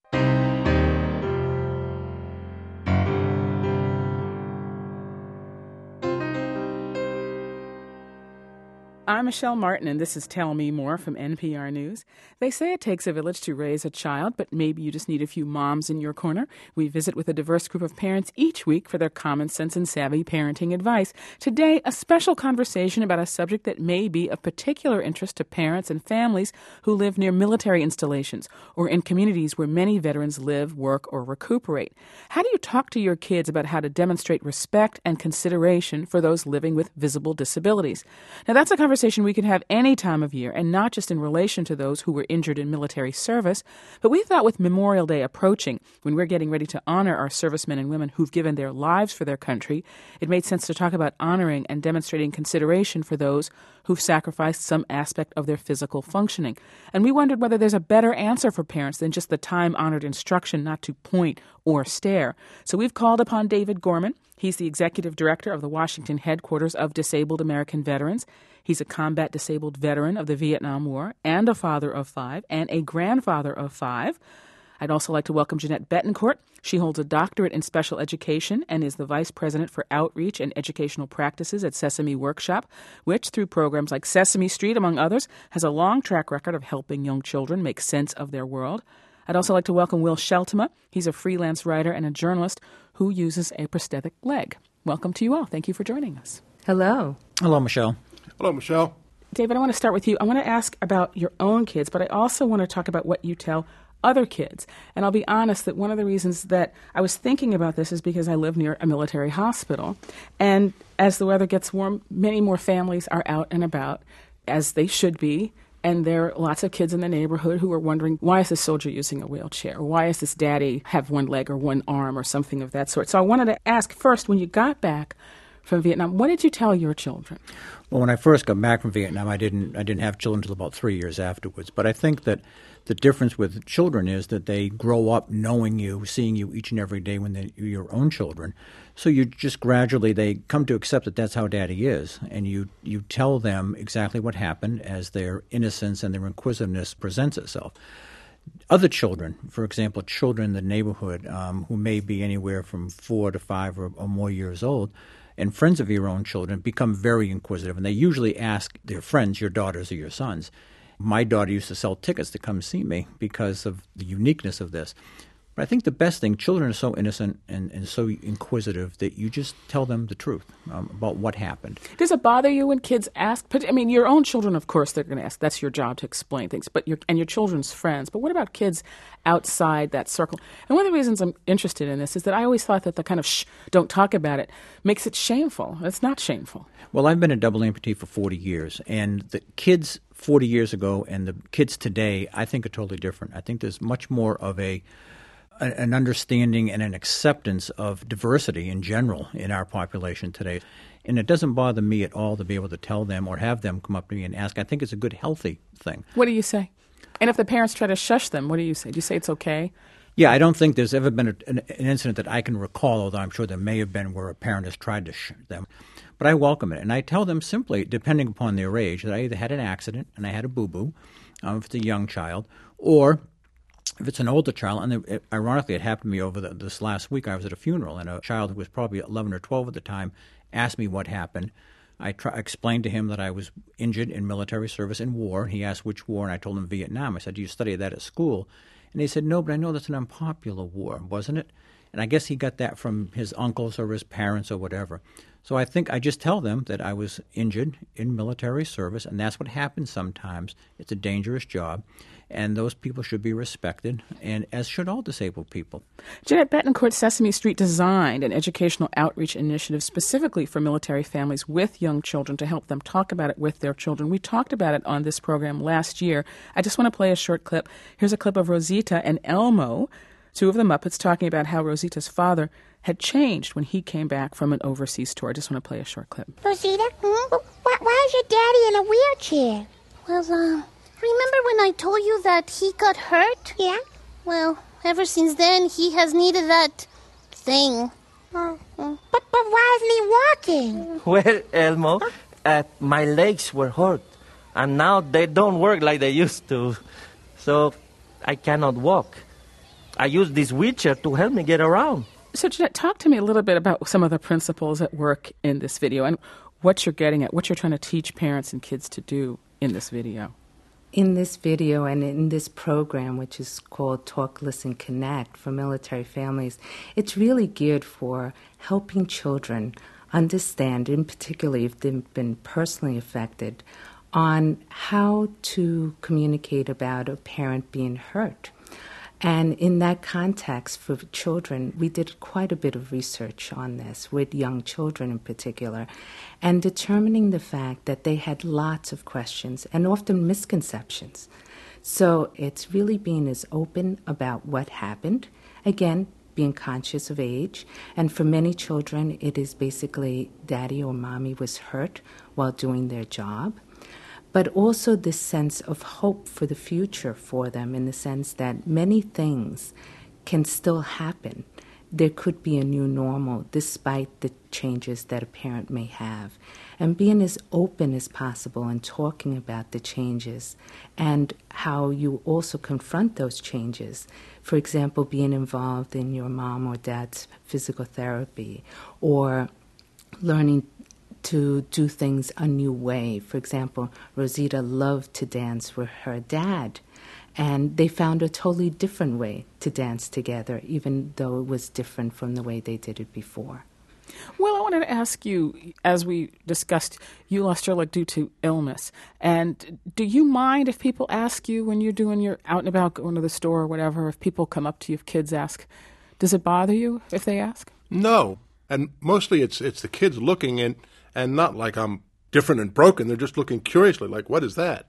I'm Michelle Martin, and this is Tell Me More from NPR News. They say it takes a village to raise a child, but maybe you just need a few moms in your corner. We visit with a diverse group of parents each week for their common sense and savvy parenting advice. Today, a special conversation about a subject that may be of particular interest to parents and families who live near military installations or in communities where many veterans live, work, or recuperate. How do you talk to your kids about how to demonstrate respect and consideration for those living with visible disabilities? Now, that's a conversation we can have any time of year, and not just in relation to those who were injured in military service. But we thought with Memorial Day approaching, when we're getting ready to honor our servicemen and women who've given their lives for their country, it made sense to talk about honoring and demonstrating consideration for those who've sacrificed some aspect of their physical functioning. And we wondered whether there's a better answer for parents than just the time-honored instruction not to point or stare. So we've called upon David Gorman. He's the executive director of the Washington headquarters of Disabled American Veterans. He's a combat disabled veteran of the Vietnam War and a father of 5 and a grandfather of 5. I'd also like to welcome Jeanette Betancourt. She holds a doctorate in special education and is the vice president for outreach and educational practices at Sesame Workshop, which, through programs like Sesame Street, among others, has a long track record of helping young children make sense of their world. I'd also like to welcome Will Sheltema. He's a freelance writer and a journalist who uses a prosthetic leg. Welcome to you all. Thank you for joining us. Hello. Hello, Michelle. Hello, Michelle. David, I want to start with you. I want to ask about your own kids, but I also want to talk about what you tell other kids. And I'll be honest that one of the reasons that I was thinking about this is because I live near a military hospital. And as the weather gets warm, many more families are out and about, as they should be. And there are lots of kids in the neighborhood who are wondering, why is this soldier using a wheelchair? Or why does this daddy have one leg or one arm or something of that sort? So I wanted to ask first, when you got back from Vietnam, what did you tell your children? Well, when I first got back from Vietnam, I didn't have children until about 3 years afterwards. But I think that the difference with children is that they grow up knowing you, seeing you each and every day when they're your own children. So you just gradually, they come to accept that that's how Daddy is. And you tell them exactly what happened as their innocence and their inquisitiveness presents itself. Other children, for example, children in the neighborhood who may be anywhere from 4 to 5 or more years old, and friends of your own children become very inquisitive. And they usually ask their friends, your daughters or your sons. My daughter used to sell tickets to come see me because of the uniqueness of this. But I think the best thing, children are so innocent and so inquisitive that you just tell them the truth about what happened. Does it bother you when kids ask? I mean, your own children, of course, they're going to ask. That's your job to explain things. But your children's friends. But what about kids outside that circle? And one of the reasons I'm interested in this is that I always thought that the kind of don't talk about it makes it shameful. It's not shameful. Well, I've been a double amputee for 40 years. And the kids 40 years ago and the kids today, I think, are totally different. I think there's much more of an understanding and an acceptance of diversity in general in our population today. And it doesn't bother me at all to be able to tell them or have them come up to me and ask. I think it's a good, healthy thing. What do you say? And if the parents try to shush them, what do you say? Do you say it's okay? Yeah, I don't think there's ever been an incident that I can recall, although I'm sure there may have been where a parent has tried to shush them. But I welcome it. And I tell them simply, depending upon their age, that I either had an accident and I had a boo-boo, if it's a young child, or if it's an older child, and ironically it happened to me over this last week. I was at a funeral, and a child who was probably 11 or 12 at the time asked me what happened. I explained to him that I was injured in military service in war. He asked which war, and I told him Vietnam. I said, do you study that at school? And he said, no, but I know that's an unpopular war, wasn't it? And I guess he got that from his uncles or his parents or whatever. So I think I just tell them that I was injured in military service, and that's what happens sometimes. It's a dangerous job, and those people should be respected, and as should all disabled people. Jeanette Betancourt, Sesame Street designed an educational outreach initiative specifically for military families with young children to help them talk about it with their children. We talked about it on this program last year. I just want to play a short clip. Here's a clip of Rosita and Elmo, two of the Muppets, talking about how Rosita's father had changed when he came back from an overseas tour. I just want to play a short clip. Rosita, why is your daddy in a wheelchair? Well, remember when I told you that he got hurt? Yeah? Well, ever since then, he has needed that thing. But why isn't he walking? Well, Elmo, my legs were hurt, and now they don't work like they used to, so I cannot walk. I use this wheelchair to help me get around. So, Jeanette, talk to me a little bit about some of the principles at work in this video and what you're getting at, what you're trying to teach parents and kids to do in this video. In this video and in this program, which is called Talk, Listen, Connect for military families, it's really geared for helping children understand, in particular if they've been personally affected, on how to communicate about a parent being hurt. And in that context for children, we did quite a bit of research on this with young children in particular, and determining the fact that they had lots of questions and often misconceptions. So it's really being as open about what happened, again, being conscious of age. And for many children, it is basically daddy or mommy was hurt while doing their job. But also this sense of hope for the future for them, in the sense that many things can still happen. There could be a new normal despite the changes that a parent may have. And being as open as possible and talking about the changes and how you also confront those changes. For example, being involved in your mom or dad's physical therapy, or learning to do things a new way. For example, Rosita loved to dance with her dad, and they found a totally different way to dance together, even though it was different from the way they did it before. Well, I wanted to ask you, as we discussed, you lost your leg due to illness. And do you mind if people ask you when you're doing your out and about, going to the store or whatever, if people come up to you, if kids ask, does it bother you if they ask? No. And mostly it's the kids looking and not like I'm different and broken. They're just looking curiously, like, what is that?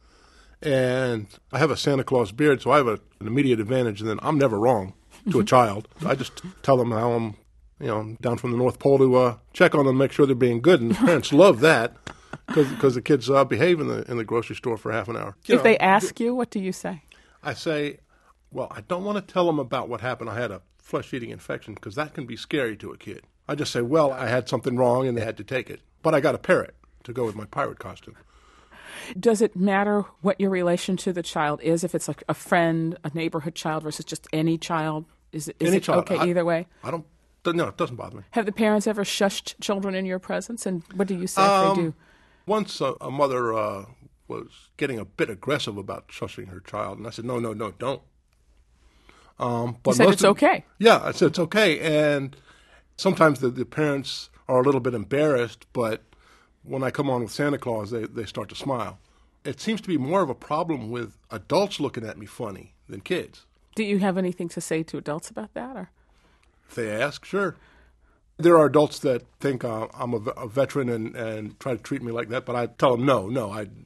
And I have a Santa Claus beard, so I have an immediate advantage, and then I'm never wrong to a child. I just tell them how I'm down from the North Pole to check on them, make sure they're being good, and the parents love that because the kids behave in the grocery store for half an hour. If they ask you, what do you say? I say, well, I don't want to tell them about what happened. I had a flesh-eating infection because that can be scary to a kid. I just say, well, I had something wrong and they had to take it. But I got a parrot to go with my pirate costume. Does it matter what your relation to the child is, if it's like a friend, a neighborhood child versus just any child? Is it child. Okay either way? No, it doesn't bother me. Have the parents ever shushed children in your presence? And what do you say if they do? Once a mother was getting a bit aggressive about shushing her child, and I said, no, don't. But you said it's okay. Yeah, I said it's okay. And sometimes the parents are a little bit embarrassed, but when I come on with Santa Claus, they start to smile. It seems to be more of a problem with adults looking at me funny than kids. Do you have anything to say to adults about that? Or if they ask, sure. There are adults that think I'm a veteran and try to treat me like that, but I tell them, no,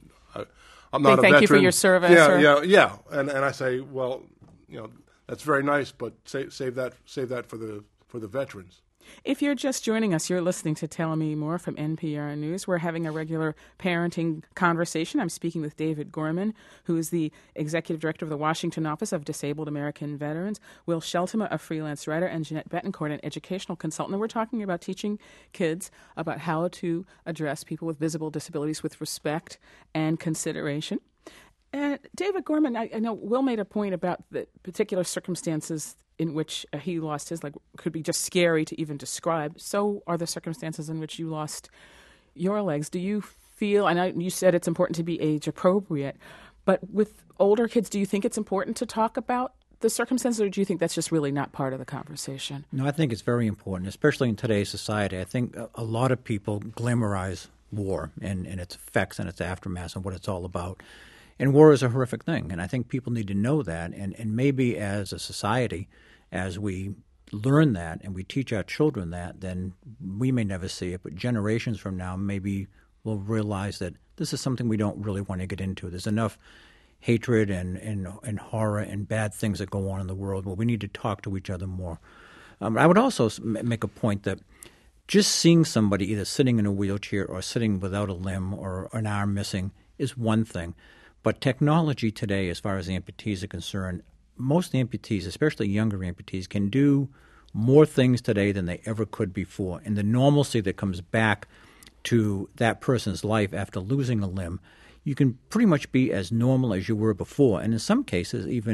I'm not a veteran. Thank you for your service. Yeah. And I say, well, that's very nice, but save that for the veterans. If you're just joining us, you're listening to Tell Me More from NPR News. We're having a regular parenting conversation. I'm speaking with David Gorman, who is the Executive Director of the Washington Office of Disabled American Veterans, Will Sheltema, a freelance writer, and Jeanette Betancourt, an educational consultant. And we're talking about teaching kids about how to address people with visible disabilities with respect and consideration. And David Gorman, I know Will made a point about the particular circumstances in which he lost his leg could be just scary to even describe. So are the circumstances in which you lost your legs. Do you feel, I know you said it's important to be age appropriate, but with older kids, do you think it's important to talk about the circumstances, or do you think that's just really not part of the conversation? No, I think it's very important, especially in today's society. I think a lot of people glamorize war and its effects and its aftermath and what it's all about. And war is a horrific thing, and I think people need to know that. And maybe as a society, as we learn that and we teach our children that, then we may never see it. But generations from now, maybe we'll realize that this is something we don't really want to get into. There's enough hatred and horror and bad things that go on in the world where we need to talk to each other more. I would also make a point that just seeing somebody either sitting in a wheelchair or sitting without a limb or an arm missing is one thing. But technology today, as far as the amputees are concerned, most amputees, especially younger amputees, can do more things today than they ever could before. And the normalcy that comes back to that person's life after losing a limb, you can pretty much be as normal as you were before, and in some cases even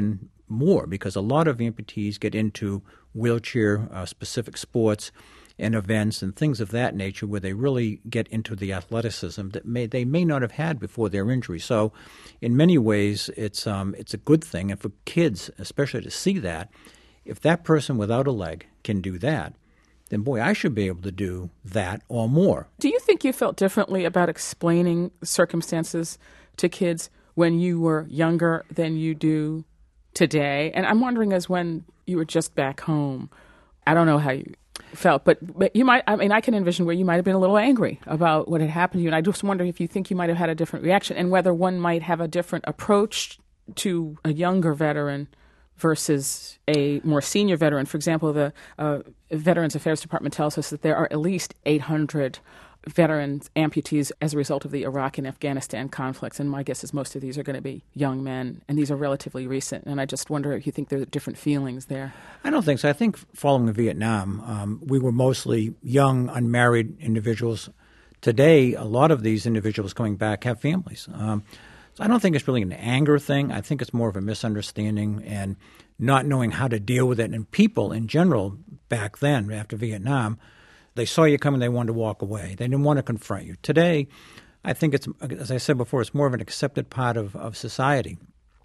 more because a lot of amputees get into wheelchair-specific sports and events and things of that nature where they really get into the athleticism that they may not have had before their injury. So in many ways, it's a good thing. And for kids, especially to see that, if that person without a leg can do that, then, boy, I should be able to do that or more. Do you think you felt differently about explaining circumstances to kids when you were younger than you do today? And I'm wondering, as when you were just back home, I don't know how you felt, but you might, I can envision where you might have been a little angry about what had happened to you. And I just wonder if you think you might have had a different reaction and whether one might have a different approach to a younger veteran versus a more senior veteran. For example, the Veterans Affairs Department tells us that there are at least 800 veterans, amputees, as a result of the Iraq and Afghanistan conflicts. And my guess is most of these are going to be young men, and these are relatively recent. And I just wonder if you think there are different feelings there. I don't think so. I think following Vietnam, we were mostly young, unmarried individuals. Today, a lot of these individuals coming back have families. So I don't think it's really an anger thing. I think it's more of a misunderstanding and not knowing how to deal with it. And people in general back then, after Vietnam, they saw you coming, they wanted to walk away. They didn't want to confront you. Today, I think it's, as I said before, it's more of an accepted part of society.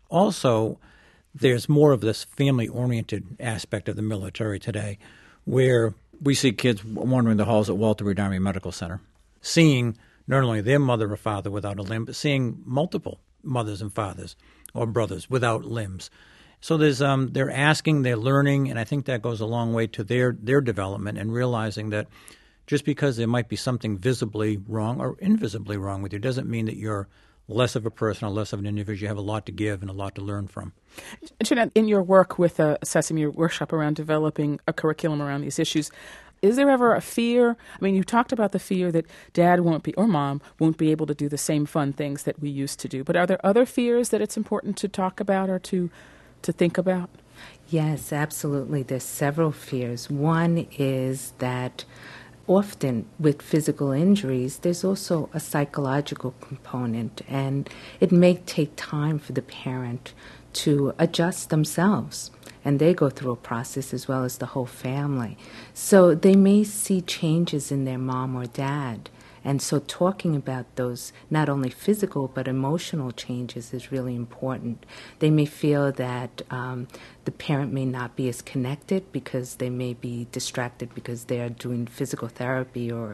Also, there's more of this family-oriented aspect of the military today where we see kids wandering the halls at Walter Reed Army Medical Center, seeing not only their mother or father without a limb, but seeing multiple mothers and fathers or brothers without limbs. So there's they're asking, they're learning, and I think that goes a long way to their development and realizing that just because there might be something visibly wrong or invisibly wrong with you doesn't mean that you're less of a person or less of an individual. You have a lot to give and a lot to learn from. Jeanette, in your work with Sesame Workshop around developing a curriculum around these issues, is there ever a fear? I mean, you talked about the fear that dad won't be, or mom won't be able to do the same fun things that we used to do. But are there other fears that it's important to talk about or to think about? Yes, absolutely. There's several fears. One is that often with physical injuries, there's also a psychological component, and it may take time for the parent to adjust themselves. And they go through a process as well as the whole family. So they may see changes in their mom or dad. And so talking about those not only physical but emotional changes is really important. They may feel that the parent may not be as connected because they may be distracted because they are doing physical therapy or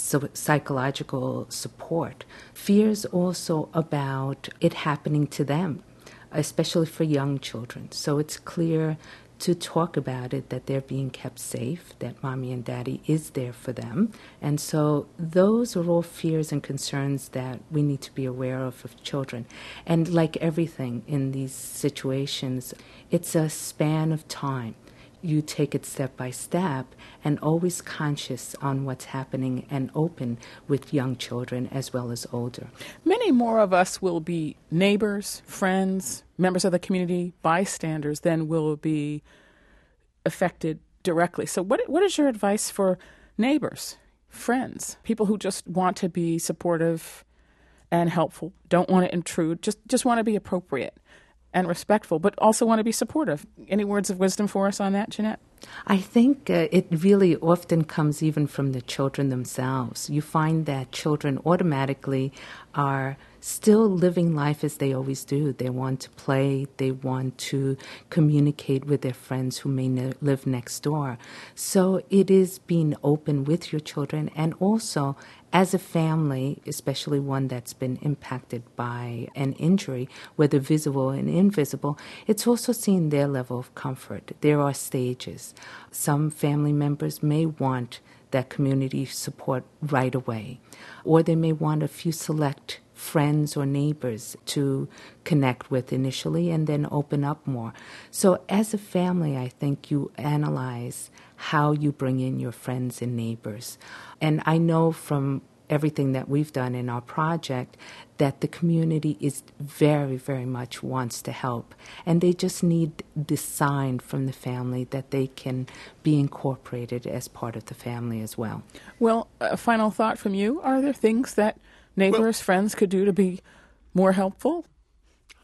psychological support. Fears also about it happening to them, especially for young children. So it's clear to talk about it, that they're being kept safe, that mommy and daddy is there for them. And so those are all fears and concerns that we need to be aware of children. And like everything in these situations, it's a span of time. You take it step by step and always conscious on what's happening and open with young children as well as older. Many more of us will be neighbors, friends, members of the community, bystanders than will be affected directly. So what is your advice for neighbors, friends, people who just want to be supportive and helpful, don't want to intrude, just want to be appropriate and respectful, but also want to be supportive? Any words of wisdom for us on that, Jeanette? I think it really often comes even from the children themselves. You find that children automatically are still living life as they always do. They want to play. They want to communicate with their friends who may live next door. So it is being open with your children, and also as a family, especially one that's been impacted by an injury, whether visible and invisible, it's also seeing their level of comfort. There are stages. Some family members may want that community support right away, or they may want a few select friends or neighbors to connect with initially and then open up more. So as a family, I think you analyze how you bring in your friends and neighbors. And I know from everything that we've done in our project that the community is very, very much wants to help. And they just need the sign from the family that they can be incorporated as part of the family as well. Well, a final thought from you. Are there things that neighbors, friends could do to be more helpful?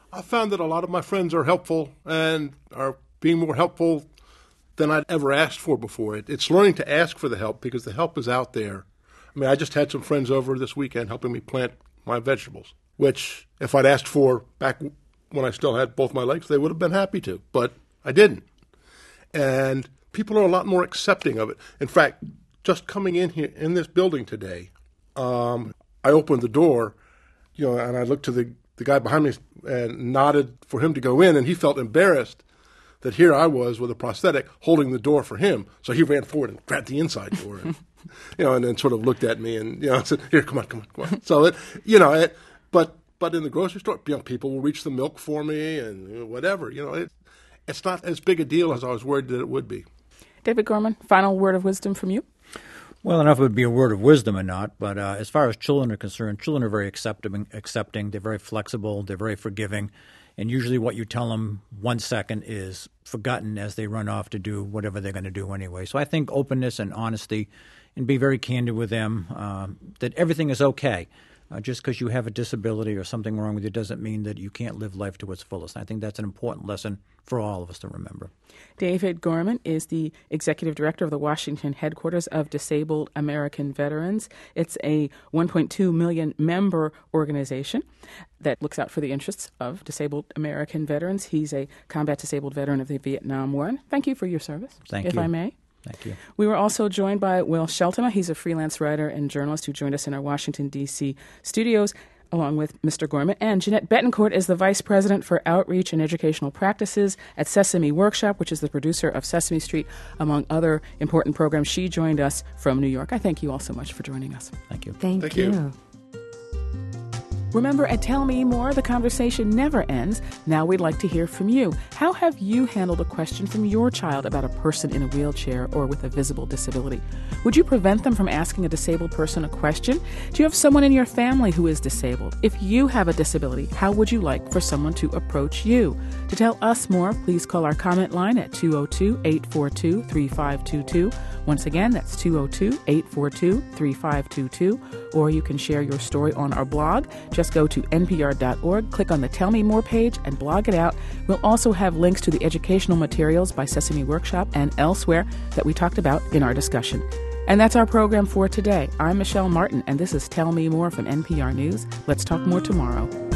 I found that a lot of my friends are helpful and are being more helpful than I'd ever asked for before. It's learning to ask for the help because the help is out there. I mean, I just had some friends over this weekend helping me plant my vegetables, which if I'd asked for back when I still had both my legs, they would have been happy to, but I didn't. And people are a lot more accepting of it. In fact, just coming in here in this building today, I opened the door, and I looked to the guy behind me and nodded for him to go in, and he felt embarrassed that here I was with a prosthetic holding the door for him. So he ran forward and grabbed the inside door, and, and then sort of looked at me and said, "Here, come on." So but in the grocery store, people will reach the milk for me and whatever. It's not as big a deal as I was worried that it would be. David Gorman, final word of wisdom from you? Well, I don't know if it would be a word of wisdom or not, but as far as children are concerned, children are very accepting. They're very flexible. They're very forgiving. And usually what you tell them 1 second is forgotten as they run off to do whatever they're going to do anyway. So I think openness and honesty and be very candid with them, that everything is okay. Just because you have a disability or something wrong with you doesn't mean that you can't live life to its fullest. I think that's an important lesson for all of us to remember. David Gorman is the Executive Director of the Washington Headquarters of Disabled American Veterans. It's a 1.2 million member organization that looks out for the interests of disabled American veterans. He's a combat disabled veteran of the Vietnam War. Thank you for your service, if I may. Thank you. We were also joined by Will Shelton. He's a freelance writer and journalist who joined us in our Washington, D.C. studios, along with Mr. Gorman. And Jeanette Betancourt is the Vice President for Outreach and Educational Practices at Sesame Workshop, which is the producer of Sesame Street, among other important programs. She joined us from New York. I thank you all so much for joining us. Thank you. Thank you. Remember, at Tell Me More, the conversation never ends. Now we'd like to hear from you. How have you handled a question from your child about a person in a wheelchair or with a visible disability? Would you prevent them from asking a disabled person a question? Do you have someone in your family who is disabled? If you have a disability, how would you like for someone to approach you? To tell us more, please call our comment line at 202-842-3522. Once again, that's 202-842-3522. Or you can share your story on our blog. Just go to npr.org, click on the Tell Me More page, and blog it out. We'll also have links to the educational materials by Sesame Workshop and elsewhere that we talked about in our discussion. And that's our program for today. I'm Michelle Martin, and this is Tell Me More from NPR News. Let's talk more tomorrow.